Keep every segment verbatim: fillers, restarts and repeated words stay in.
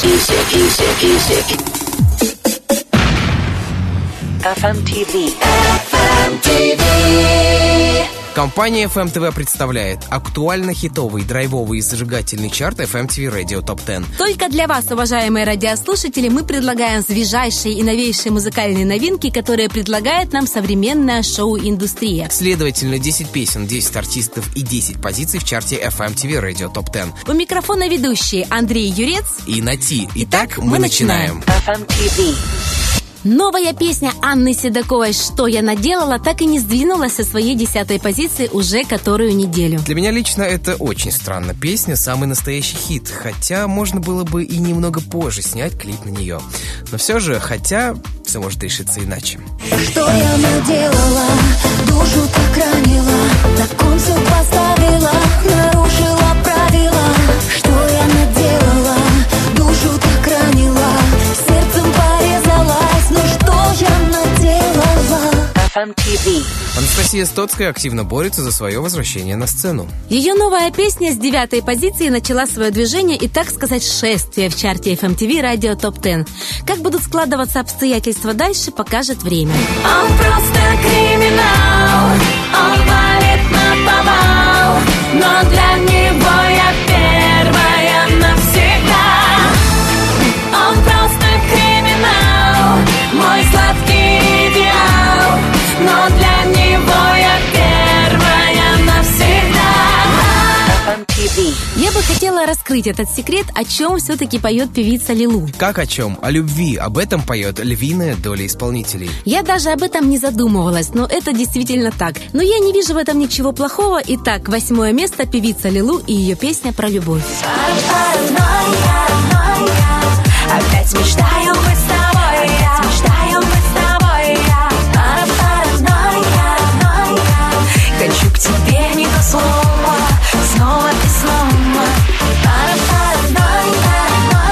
эф эм ти ви. Компания эф эм ти ви представляет актуально-хитовый, драйвовый и зажигательный чарт эф эм ти ви Radio Top десять. Только для вас, уважаемые радиослушатели, мы предлагаем свежайшие и новейшие музыкальные новинки, которые предлагает нам современная шоу-индустрия. Следовательно, десять песен, десять артистов и десять позиций в чарте эф эм ти ви Radio Top десять. У микрофона ведущие Андрей Юрец и Нати. Итак, Итак, мы мы начинаем. эф эм ти ви. Новая песня Анны Седоковой «Что я наделала» так и не сдвинулась со своей десятой позиции уже которую неделю. Для меня лично это очень странно. Песня — самый настоящий хит, хотя можно было бы и немного позже снять клип на нее. Но все же, хотя все может решиться иначе. Что я наделала, душу так ранила, на кон все поставила, нарушила правила. Что я наделала, душу так ранила, сердцем порезалась, ну что я наделала? эф эм ти ви. Анастасия Стоцкая активно борется за свое возвращение на сцену. Ее новая песня с девятой позиции начала свое движение и, так сказать, шествие в чарте эф эм ти ви Radio Top десять. Как будут складываться обстоятельства дальше, покажет время. Он просто криминал, он валит наповал, но для него я первая навсегда. Он просто криминал, мой сладкий идеал, но для него я первая навсегда. эф эм ти ви. Я бы хотела раскрыть этот секрет, о чем все-таки поет певица Лилу. Как о чем? О любви. Об этом поет львиная доля исполнителей. Я даже об этом не задумывалась, но это действительно так. Но я не вижу в этом ничего плохого. Итак, восьмое место — певица Лилу и ее песня про любовь. Опять мечтаю быть с тобой, опять мечтаю быть с тобой, я паранойя, хочу к тебе не до слова, снова и снова, паранойя.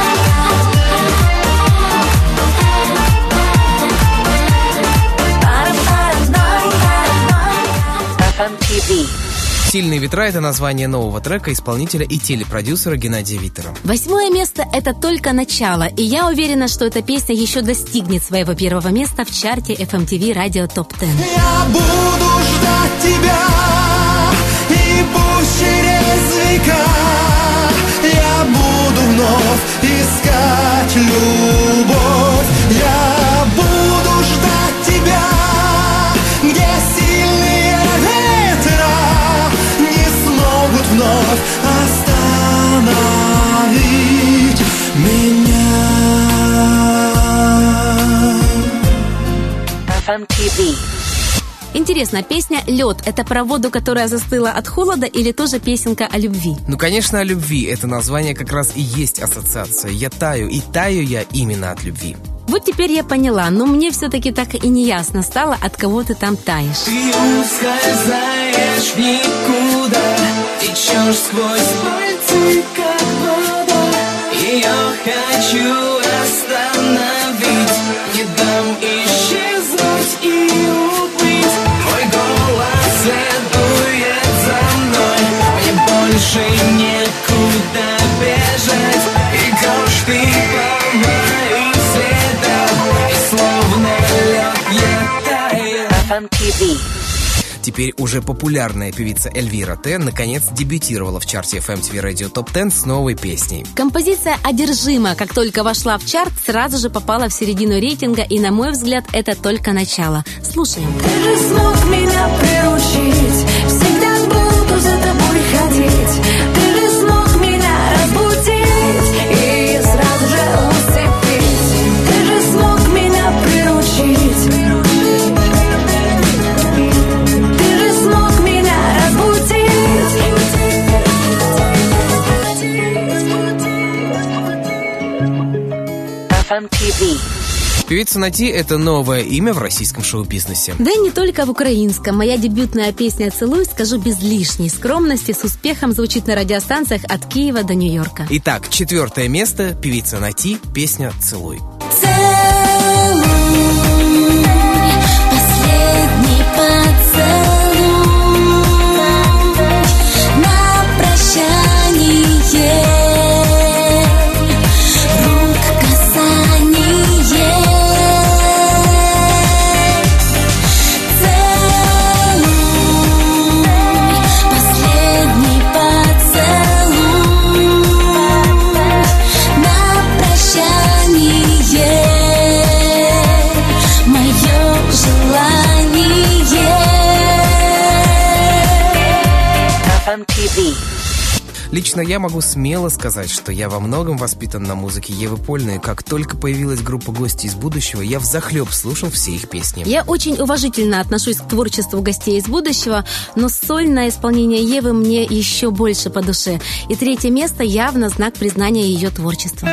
эф эм ти ви. «Сильные ветра» — это название нового трека исполнителя и телепродюсера Геннадия Виттера. Восьмое место — это только начало, и я уверена, что эта песня еще достигнет своего первого места в чарте эф эм ти ви Radio Top десять. Я буду ждать тебя, и пусть через века я буду вновь искать любовь. Я буду ждать тебя, где сильные ветра не смогут вновь остановить меня. эф эм ти ви. Интересно, песня «Лед» — это про воду, которая застыла от холода, или тоже песенка о любви? Ну, конечно, о любви. Это название как раз и есть ассоциация. Я таю, и таю я именно от любви. Вот теперь я поняла, но мне все-таки так и не ясно стало, от кого ты там таешь. Ты ускользаешь в никуда, течешь сквозь пальцы, как вода. Ее хочу остановить, не дам исчезнуть и уплыть. Мой голос следует за мной, мне больше некуда бежать. Идешь ты по моим следам, и словно лед я таю. эф эм ти ви. Теперь уже популярная певица Эльвира Т. наконец дебютировала в чарте эф эм ти ви Radio Top десять с новой песней. Композиция «Одержима», как только вошла в чарт, сразу же попала в середину рейтинга, и, на мой взгляд, это только начало. Слушаем. Ты же смог меня приручить, всегда буду за тобой ходить. Ты же смог меня разбудить и сразу же усыпить. Ты же смог меня приручить. Ты же смог меня разбудить. эф эм ти ви. Певица Нати — это новое имя в российском шоу-бизнесе. Да и не только в украинском. Моя дебютная песня «Целуй», скажу без лишней скромности, с успехом звучит на радиостанциях от Киева до Нью-Йорка. Итак, четвертое место — певица Нати, песня «Целуй». Последний поцелуй на прощание. Лично я могу смело сказать, что я во многом воспитан на музыке Евы Польной. Как только появилась группа «Гости из будущего», я взахлеб слушал все их песни. Я очень уважительно отношусь к творчеству гостей из будущего, но сольное исполнение Евы мне еще больше по душе. И третье место явно знак признания ее творчества.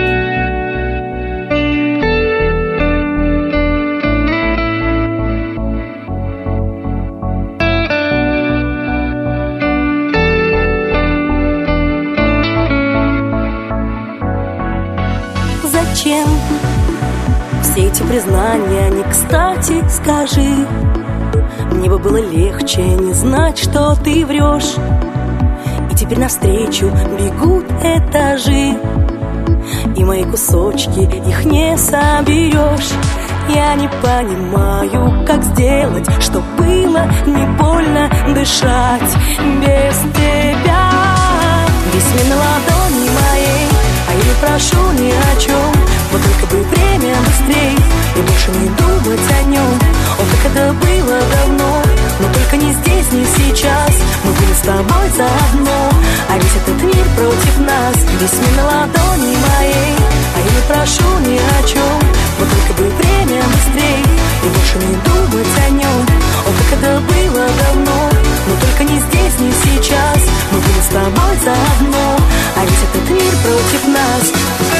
Зачем все эти признания не кстати, скажи? Мне бы было легче не знать, что ты врешь. И теперь навстречу бегут этажи, и мои кусочки, их не соберешь. Я не понимаю, как сделать, чтоб было не больно дышать без тебя. Весь мир на ладони моей, а я не прошу ни о чем. Вот только бы время быстрей и больше не думать о нем. О, как это было давно, но только не здесь, не сейчас. Мы были с тобой заодно, а ведь этот мир против нас. Весь мир на ладони моей, а я не прошу ни о чем. Вот только бы время быстрей и больше не думать о нем. О, как это было давно, но только не здесь, не сейчас. Мы были с тобой заодно, а ведь этот мир против нас.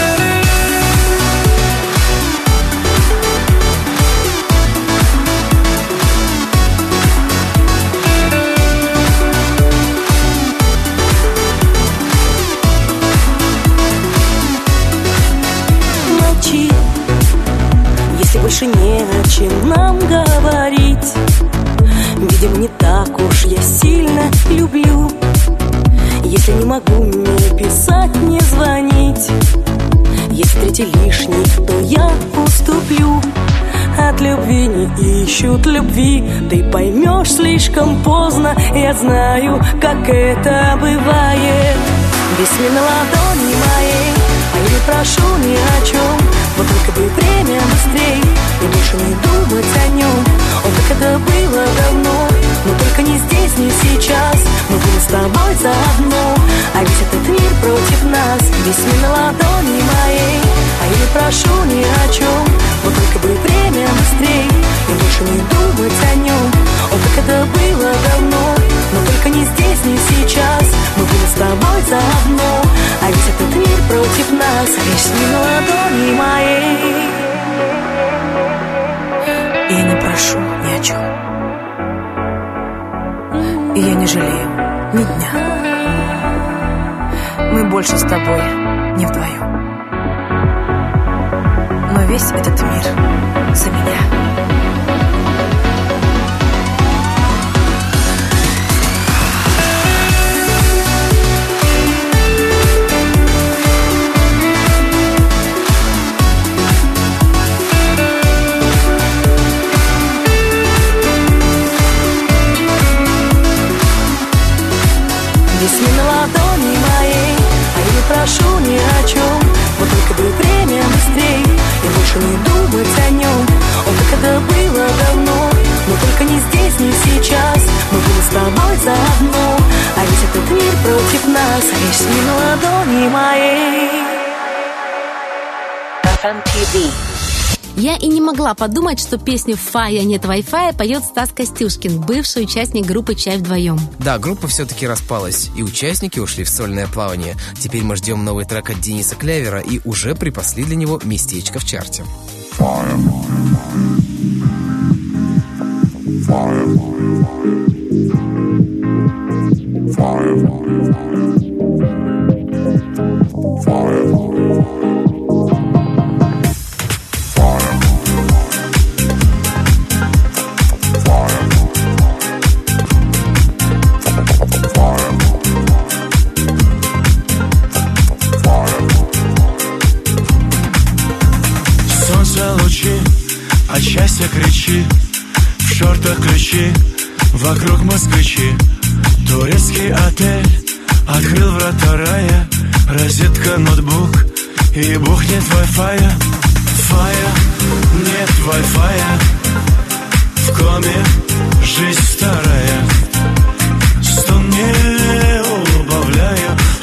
Если больше не о чем нам говорить, видимо, не так уж я сильно люблю. Если не могу не писать, не звонить, если третий лишний, то я уступлю. От любви не ищут любви, ты поймешь слишком поздно. Я знаю, как это бывает. Весь мир на ладони моей, а я не прошу ни о чем. Вот только бы время быстрей и больше не думать о нем. О, как это было давно, но только не здесь, не сейчас. Мы были с тобой заодно, а ведь этот мир против нас. Весь мир на ладони моей, а я не прошу ни о чем. Вот только бы время быстрей и больше не думать о нем. О, как это было давно, но только не здесь, не сейчас. Мы были с тобой заодно, а ведь этот мир против нас. Весь мир на ладони моей, и я не прошу ни о чем, и я не жалею ни дня. Мы больше с тобой не вдвоем, но весь этот мир за меня. Весь мир на ладони моей, а я не прошу ни о чем. Вот только бы время быстрей и больше не думать о нем. О, как это было давно, но только не здесь, не сейчас. Мы были с тобой заодно, а ведь этот мир против нас. Весь мир на ладони моей. эф эм ти ви. Я и не могла подумать, что песню «Фая, нет Wi-Fi» поет Стас Костюшкин, бывший участник группы «Чай вдвоем». Да, группа все-таки распалась, и участники ушли в сольное плавание. Теперь мы ждем новый трек от Дениса Клявера и уже припасли для него местечко в чарте. Fire. Fire. Fire. Fire. От счастья кричи, в шортах ключи, вокруг москвичи. Турецкий отель открыл врата рая, розетка, ноутбук и бухнет Wi-Fi. Фая, нет Wi-Fi, в коме жизнь старая. Стон не убавляю,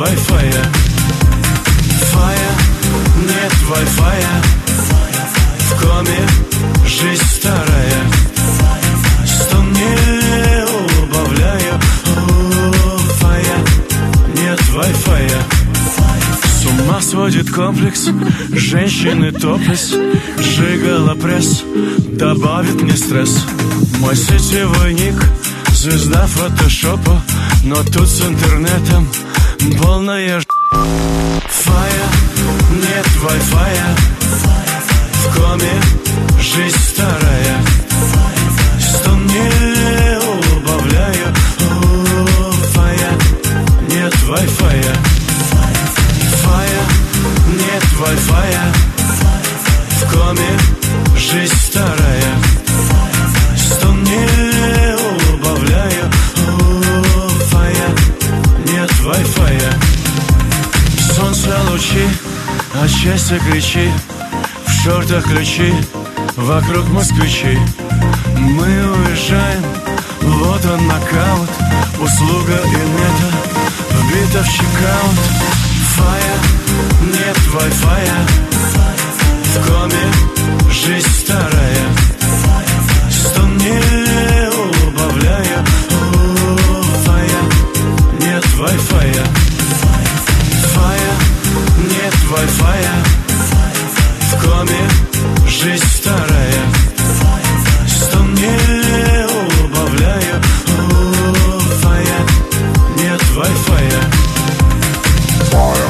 Wi-Fi. Фая, нет Wi-Fi. В коме жизнь старая. Стон не убавляю. О, фая, нет Wi-Fi. С ума сводит комплекс женщины топлес. Жигала пресс добавит мне стресс. Мой сетевой ник звезда фотошопа, но тут с интернетом полная ж... Фая, нет Wi-Fi. В коме жизнь старая. Стон не убавляю. О, фая, нет Wi-Fi. Фая, нет Wi-Fi. В коме жизнь старая. Стон не убавляю. О, фая, нет Wi-Fi. Солнце лучи, от счастья кричи. В шортах ключи, вокруг москвичи. Мы уезжаем, вот он нокаут. Услуга инета вбита в чекаут. Фая, нет Wi-Fi. В коме жизнь старая. Стон не убавляю. О, фая, нет Wi-Fi. Фая, нет Wi-Fi. В коме жизнь старая. Стон не убавляю. О, фая, нет Wi-Fi. Fire.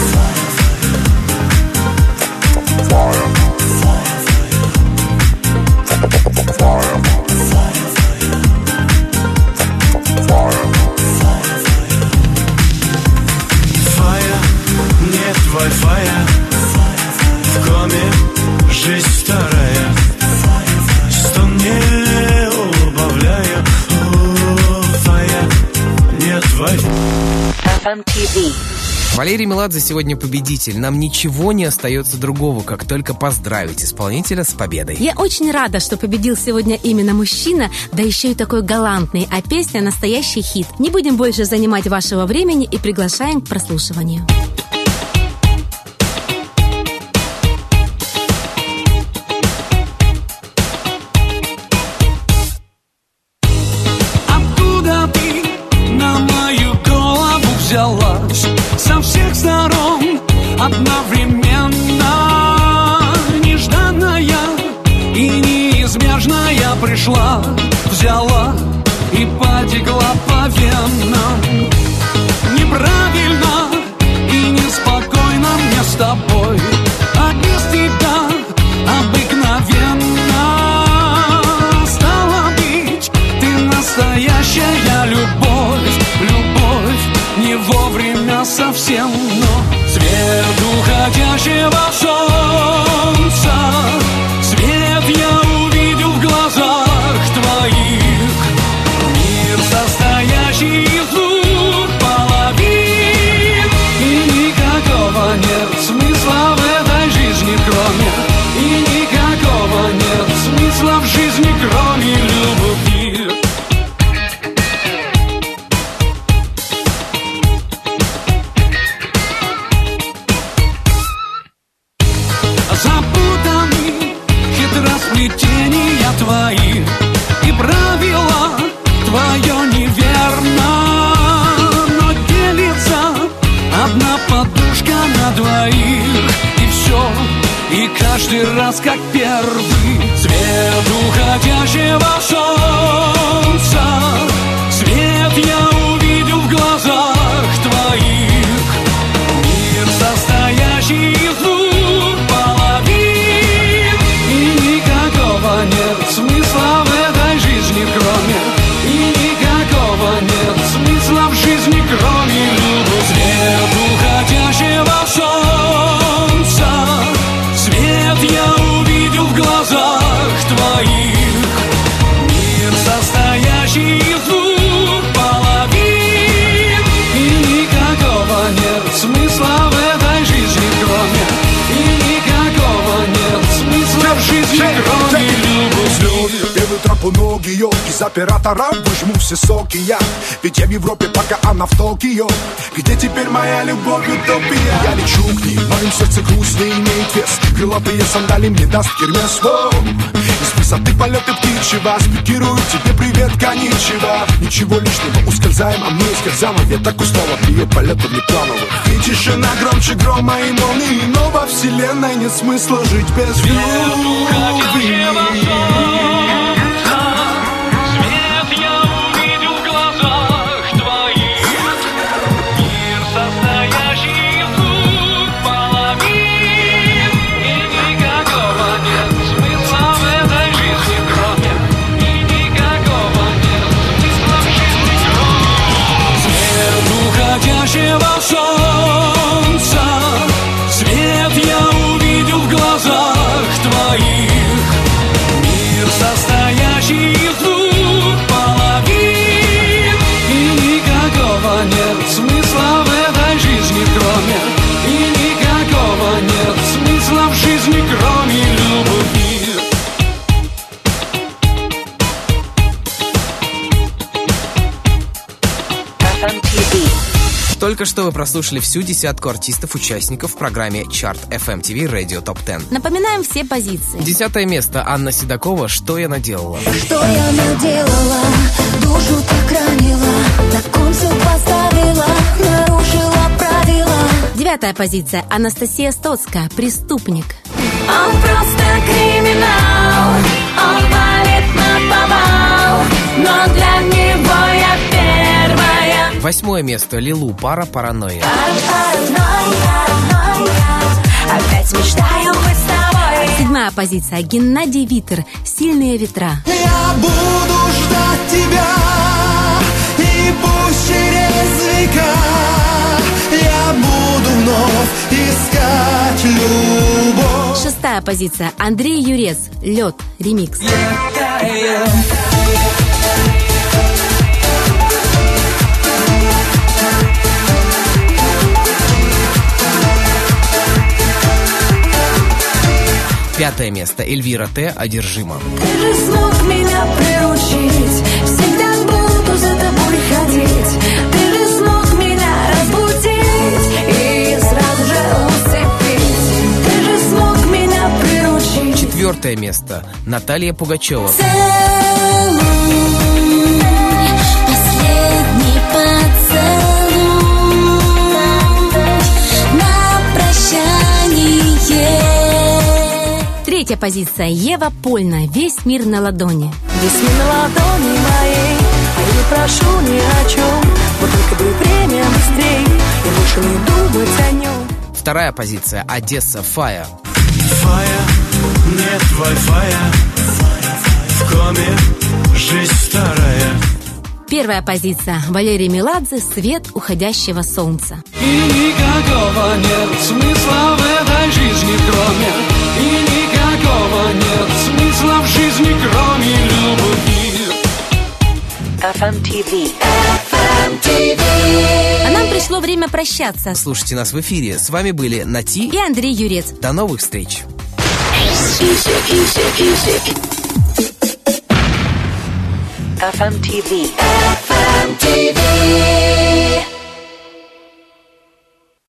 Fire. Fire. Fire. Фая, нет Wi-Fi. В коме жизнь старая. Стон не убавляю. О, фая, нет Wi-Fi. эф эм ти ви. Валерий Меладзе сегодня победитель. Нам ничего не остается другого, как только поздравить исполнителя с победой. Я очень рада, что победил сегодня именно мужчина, да еще и такой галантный, а песня настоящий хит. Не будем больше занимать вашего времени и приглашаем к прослушиванию. Откуда ты на мою голову взялась? Со всех сторон одновременно. Нежданная и неизбежная пришла, взяла и потекла по венам. Неправильно и неспокойно мне с тобой, а без тебя обыкновенно. Стало быть, ты настоящая любовь, любовь не вовремя совсем, но свет уходящего солнца, свет я увидел в глазах твоих. Мир, состоящий из двух половин, и никакого нет смысла в этой жизни, кроме, и никакого нет смысла в жизни, кроме любви. Запутаны хитросплетения твои, и правила твое неверно, но делится одна подушка на двоих, и все, и каждый раз как первый. Свет уходящего солнца, свет я увидел в глазах твоих. Мир, состоящий из двух половин, и никакого нет смысла в этой жизни, кроме, и никакого нет смысла в жизни, кроме любви. Свет уходящего солнца, свет я увидел в глазах твоих. Мир, состоящий из двух половин, Сделаю тропу ноги, йо, из оператора выжму все соки я. Ведь я в Европе, пока она в Токио. Где теперь моя любовь, утопия? Я лечу к ней, в моем сердце грусть не имеет вес. Крылатые сандали мне даст Гермес. Из высоты полеты птичьего спикирую тебе привет, коничева. Ничего лишнего, ускользаем, а мы скользам. А веток устала, привет полетов неплановых. И тишина громче грома и молнии. Но во вселенной нет смысла жить без любви. Солнца, свет я увидел в глазах твоих. Мир, состоящий из двух половин, и никакого нет смысла в этой жизни, кроме, и никакого нет смысла в жизни, кроме любви. эф эм ти ви. Только что вы прослушали всю десятку артистов-участников в программе Chart эф эм ти ви Radio Top десять. Напоминаем все позиции. Десятое место. Анна Седокова «Что я наделала». Что я наделала, душу так ранила, на кон все поставила, нарушила правила. Девятая позиция. Анастасия Стоцкая «Преступник». Он просто криминал, он валит на повал, но для него я первая. Восьмое место. Лилу «Пара паранойя». Опять мечтаю быть с тобой. Седьмая позиция. Геннадий Витер «Сильные ветра». Я буду ждать тебя, и пусть через века я буду вновь искать любовь. Шестая позиция. Андрей Юрец «Лед» ремикс. Пятое место. Эльвира Т. «Одержима». Ты же смог меня приручить, всегда буду за тобой ходить. Ты же смог меня разбудить и сразу же усыпить. Ты же смог меня приручить. Четвертое место. Наталья Пугачева. Целуй, последний поцелуй на прощание. Третья позиция. Ева Польна «Весь мир на ладони». Весь мир на ладони моей, а я не прошу ни о чем. Вот только бы время быстрей, и больше не думать о нем. Вторая позиция. Одесса «Фая». Фая, нет вай-фая, в коме жизнь старая. Первая позиция. Валерий Меладзе «Свет уходящего солнца». И никакого нет смысла в этой жизни, кроме, и никакого нет смысла в жизни, кроме любви. эф эм ти ви. А нам пришло время прощаться. Слушайте нас в эфире. С вами были Нати И Андрей Юрец. До новых встреч. эф эм ти ви.